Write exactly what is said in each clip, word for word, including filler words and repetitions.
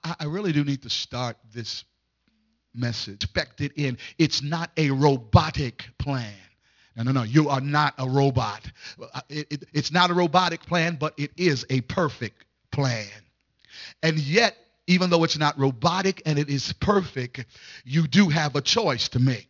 I, I really do need to start this message. Expect it in. It's not a robotic plan. No, no, no. You are not a robot. It, it, it's not a robotic plan, but it is a perfect plan. And yet, even though it's not robotic and it is perfect, you do have a choice to make.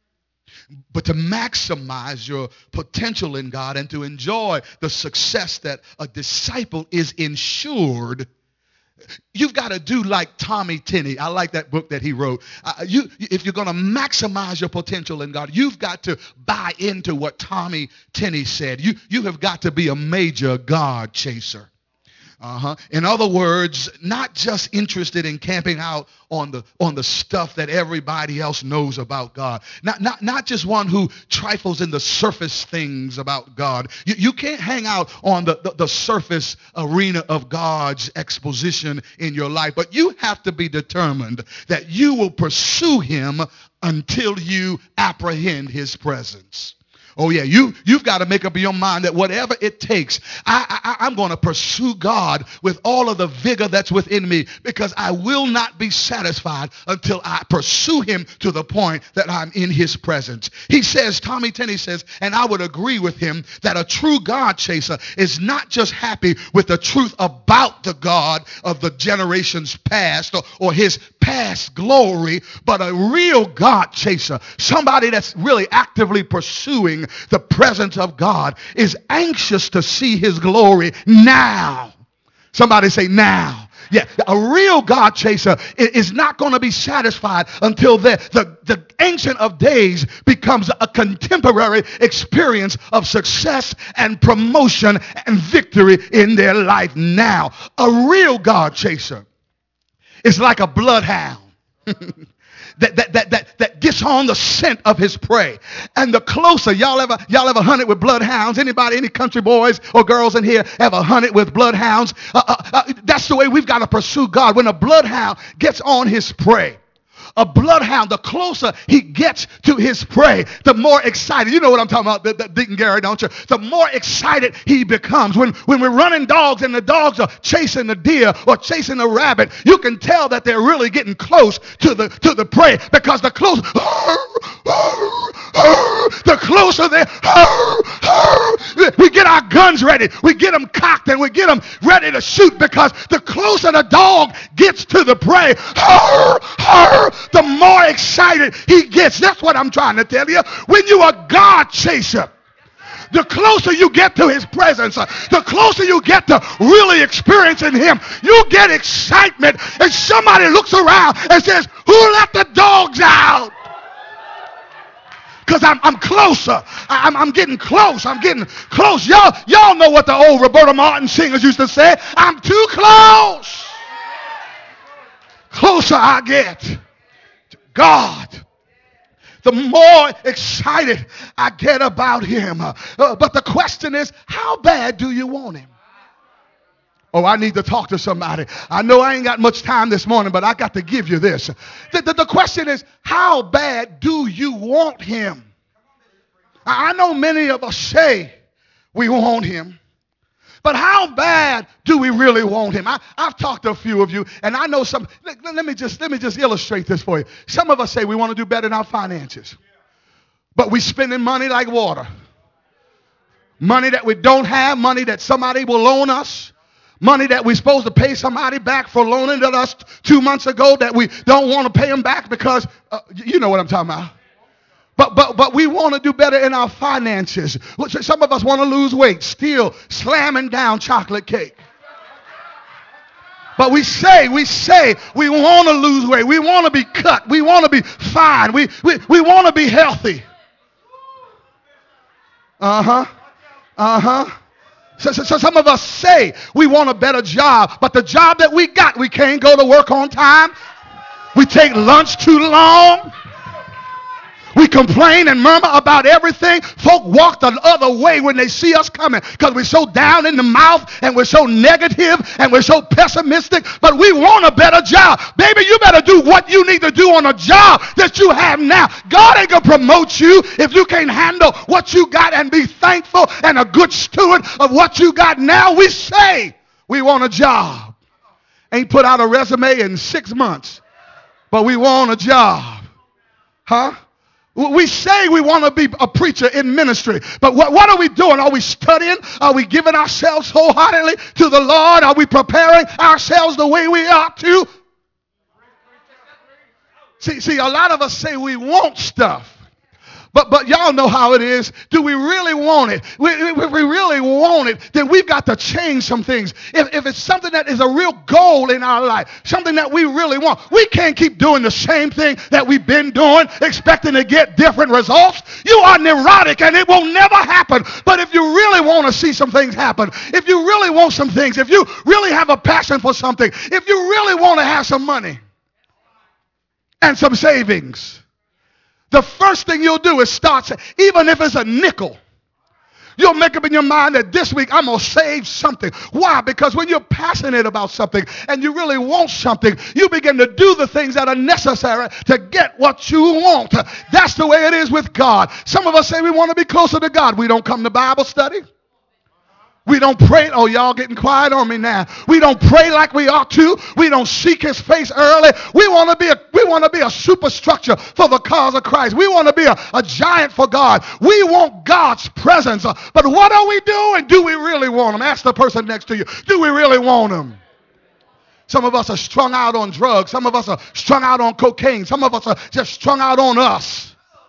But to maximize your potential in God and to enjoy the success that a disciple is ensured, you've got to do like Tommy Tenney. I like that book that he wrote. Uh, you, if you're going to maximize your potential in God, you've got to buy into what Tommy Tenney said. You, you have got to be a major God chaser. Uh-huh. In other words, not just interested in camping out on the on the stuff that everybody else knows about God. Not, not, not just one who trifles in the surface things about God. You, you can't hang out on the, the, the surface arena of God's exposition in your life, but you have to be determined that you will pursue him until you apprehend his presence. Oh, yeah, you, you've got to make up your mind that whatever it takes, I, I, I'm going to pursue God with all of the vigor that's within me, because I will not be satisfied until I pursue him to the point that I'm in his presence. He says, Tommy Tenney says, and I would agree with him, that a true God chaser is not just happy with the truth about the God of the generations past or, or his past glory, but a real God chaser, somebody that's really actively pursuing the presence of God, is anxious to see his glory now. Somebody say now. Yeah, a real God chaser is not going to be satisfied until the, the, the Ancient of Days becomes a contemporary experience of success and promotion and victory in their life now. A real God chaser is like a bloodhound. That, that, that, that, that gets on the scent of his prey. And the closer, y'all ever, y'all ever hunted with bloodhounds? Anybody, any country boys or girls in here ever hunted with bloodhounds? Uh, uh, uh, that's the way we've got to pursue God. When a bloodhound gets on his prey, a bloodhound, the closer he gets to his prey, the more excited. You know what I'm talking about, the, the Deacon Gary, don't you? The more excited he becomes. When, when we're running dogs and the dogs are chasing the deer or chasing a rabbit, you can tell that they're really getting close to the, to the prey, because the closer, the closer they, we get our guns ready. We get them cocked and we get them ready to shoot, because the closer the dog gets to the prey, the more excited he gets. That's what I'm trying to tell you. When you're a God chaser, the closer you get to his presence, the closer you get to really experiencing him, you get excitement, and somebody looks around and says, who let the dogs out? Because I'm, I'm closer. I'm, I'm getting close. I'm getting close. Y'all, y'all know what the old Roberta Martin singers used to say. I'm too close. Closer I get to God, the more excited I get about him. Uh, but the question is, how bad do you want him? Oh, I need to talk to somebody. I know I ain't got much time this morning, but I got to give you this. The, the, the question is, how bad do you want him? I, I know many of us say we want him. But how bad do we really want him? I, I've talked to a few of you, and I know some. Let, let me just let me just illustrate this for you. Some of us say we want to do better in our finances, but we're spending money like water. Money that we don't have, money that somebody will loan us, money that we're supposed to pay somebody back for loaning to us two months ago that we don't want to pay them back because uh, you know what I'm talking about. But, but, but we want to do better in our finances. Some of us want to lose weight, still slamming down chocolate cake. But we say, we say we want to lose weight. We want to be cut. We want to be fine. We, we, we want to be healthy. Uh-huh. Uh-huh. So, so, so some of us say we want a better job, but the job that we got, we can't go to work on time. We take lunch too long. We complain and murmur about everything. Folk walk the other way when they see us coming because we're so down in the mouth and we're so negative and we're so pessimistic. But we want a better job. Baby, you better do what you need to do on a job that you have now. God ain't going to promote you if you can't handle what you got and be thankful and a good steward of what you got now. We say we want a job. Ain't put out a resume in six months, but we want a job. Huh? We say we want to be a preacher in ministry, but what, what are we doing? Are we studying? Are we giving ourselves wholeheartedly to the Lord? Are we preparing ourselves the way we ought to? See, see, a lot of us say we want stuff. But but y'all know how it is. Do we really want it? We, if we really want it, then we've got to change some things. If, if it's something that is a real goal in our life, something that we really want, we can't keep doing the same thing that we've been doing, expecting to get different results. You are neurotic and it will never happen. But if you really want to see some things happen, if you really want some things, if you really have a passion for something, if you really want to have some money and some savings, the first thing you'll do is start, even if it's a nickel, you'll make up in your mind that this week I'm going to save something. Why? Because when you're passionate about something and you really want something, you begin to do the things that are necessary to get what you want. That's the way it is with God. Some of us say we want to be closer to God. We don't come to Bible study. We don't pray. Oh, y'all getting quiet on me now. We don't pray like we ought to. We don't seek his face early. We want to be a, we want to be a superstructure for the cause of Christ. We want to be a, a giant for God. We want God's presence. But what are we doing? Do we really want him? Ask the person next to you. Do we really want him? Some of us are strung out on drugs. Some of us are strung out on cocaine. Some of us are just strung out on us.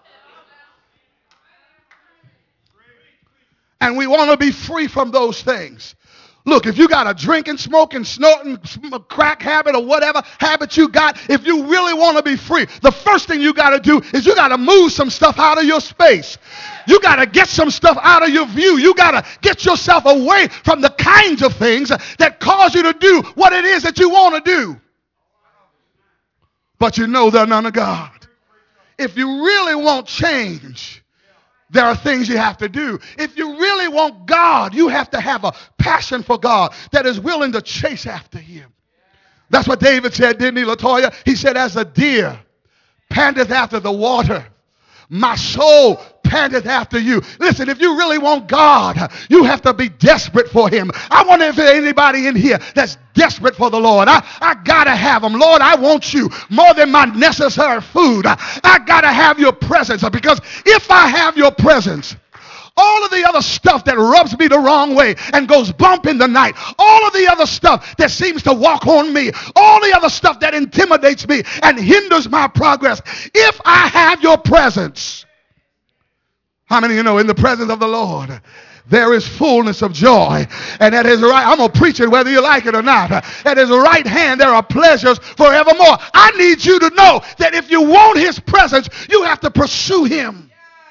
And we want to be free from those things. Look, if you got a drinking, smoking, snorting, crack habit or whatever habit you got, if you really want to be free, the first thing you got to do is you got to move some stuff out of your space. You got to get some stuff out of your view. You got to get yourself away from the kinds of things that cause you to do what it is that you want to do. But you know they're none of God. If you really want change, there are things you have to do. If you really want God, you have to have a passion for God that is willing to chase after him. That's what David said, didn't he, LaToya? He said, as a deer panteth after the water, my soul panteth after you. Listen, if you really want God, you have to be desperate for him. I wonder if there's anybody in here that's desperate for the Lord. I, I gotta have him. Lord, I want you more than my necessary food. I, I gotta have your presence, because if I have your presence, all of the other stuff that rubs me the wrong way and goes bump in the night, all of the other stuff that seems to walk on me, all the other stuff that intimidates me and hinders my progress, if I have your presence, how many of you know in the presence of the Lord there is fullness of joy, and at his right, I'm going to preach it whether you like it or not, at his right hand there are pleasures forevermore. I need you to know that if you want his presence, you have to pursue him.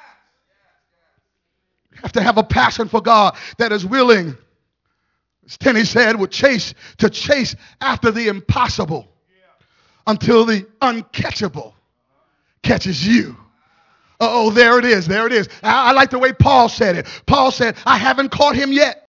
You have to have a passion for God that is willing, as Tenney said, would chase to chase after the impossible until the uncatchable catches you. Oh, there it is. There it is. I, I like the way Paul said it. Paul said, I haven't caught him yet.